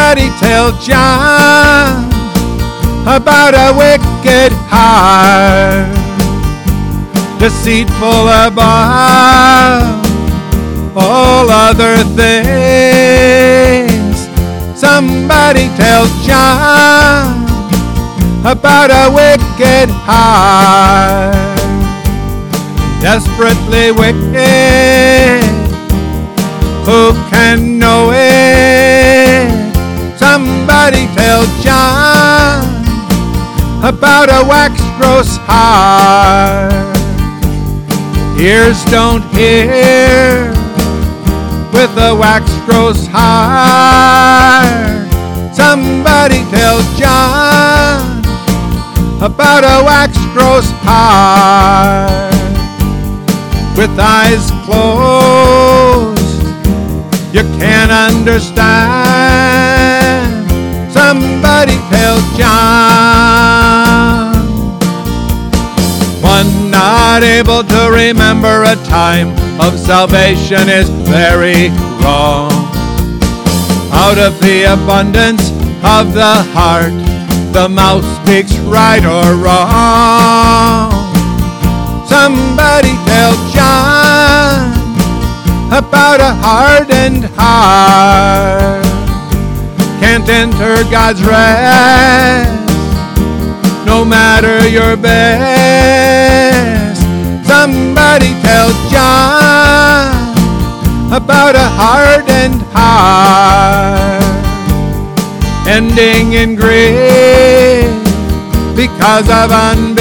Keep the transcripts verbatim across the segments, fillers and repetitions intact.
Somebody tell John about a wicked heart, deceitful above all other things. Somebody tell John about a wicked heart, desperately wicked. Who can know it? Somebody tell John about a wax-gross heart. Ears don't hear with a wax-gross heart. Somebody tell John about a wax-gross heart. With eyes closed, you can't understand. Somebody tell John. One not able to remember a time of salvation is very wrong. Out of the abundance of the heart, the mouth speaks right or wrong. Somebody tell John about a hardened heart. Can't enter God's rest, no matter your best. Somebody tell John about a hardened heart, ending in grief because of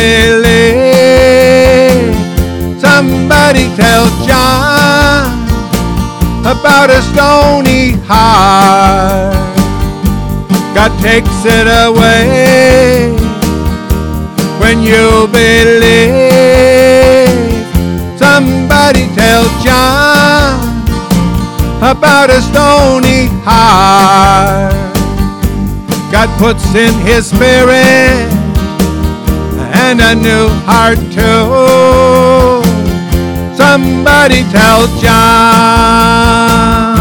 unbelief. Somebody tell John about a stony heart. God takes it away when you believe. Somebody tell John about a stony heart. God puts in His Spirit and a new heart too. Somebody tell John.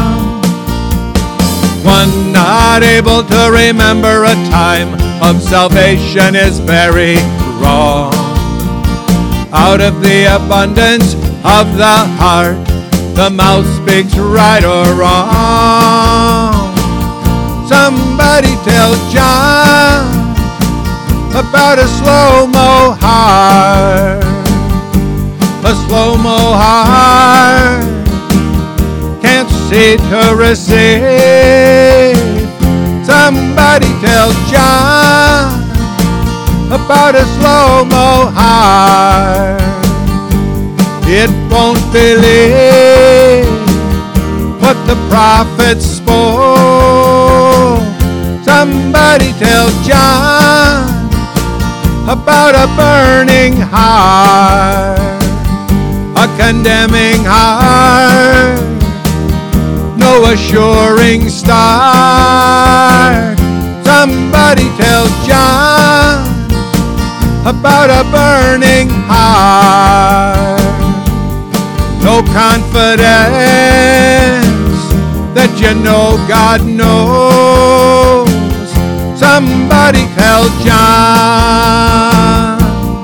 One not able to remember a time of salvation is very wrong. Out of the abundance of the heart, the mouth speaks right or wrong. Somebody tell John about a slow-mo heart. A slow-mo heart can't see to receive. Somebody tell John about a slow-mo heart. It won't believe what the prophets spoke. Somebody tell John about a burning heart, a condemning heart, no assuring star. Somebody tell John about a burning heart, no confidence that you know God knows. Somebody tell John.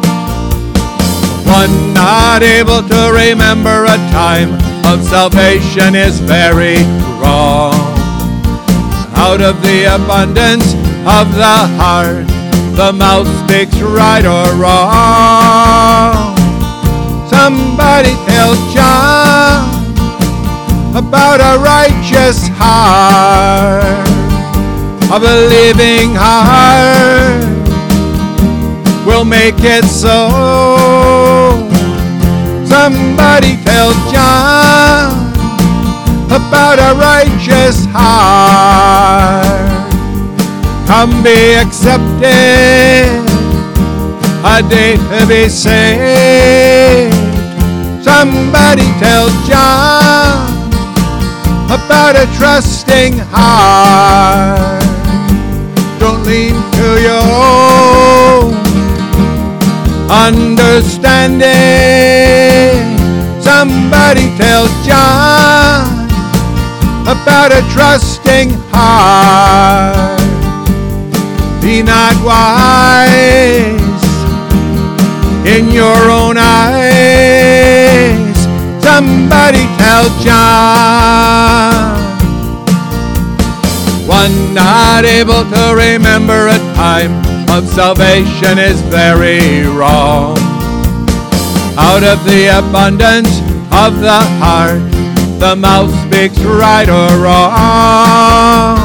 One not able to remember a time of salvation is very wrong. Out of the abundance of the heart, the mouth speaks right or wrong. Somebody tell John about a righteous heart, a believing heart will make it so. Somebody tell John about a righteous heart. Come be accepted, a day to be saved. Somebody tell John about a trusting heart. Don't lean to your own understanding. Somebody tell John about a trusting heart. be not wise in your own eyes. Somebody tell John. One not able to remember a time of salvation is very wrong. Out of the abundance of the heart, the mouth speaks right or wrong.